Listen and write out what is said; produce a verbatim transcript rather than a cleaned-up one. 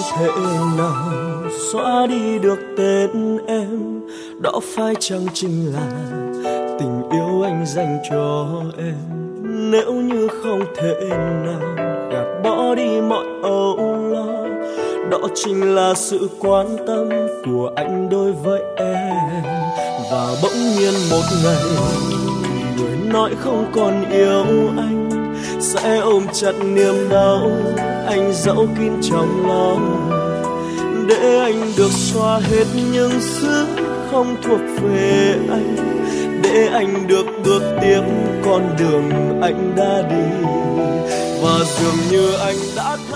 thể nào xóa đi được tên em. Đó phải chăng chính là tình yêu anh dành cho em? Nếu như không thể nào gạt bỏ đi mọi âu lo, đó chính là sự quan tâm của anh đối với em. Và bỗng nhiên một ngày người nói không còn yêu anh, sẽ ôm chặt niềm đau anh giấu kín trong lòng, để anh được xóa hết những thứ không thuộc về anh, để anh được bước tiếp con đường anh đã đi. Và dường như anh đã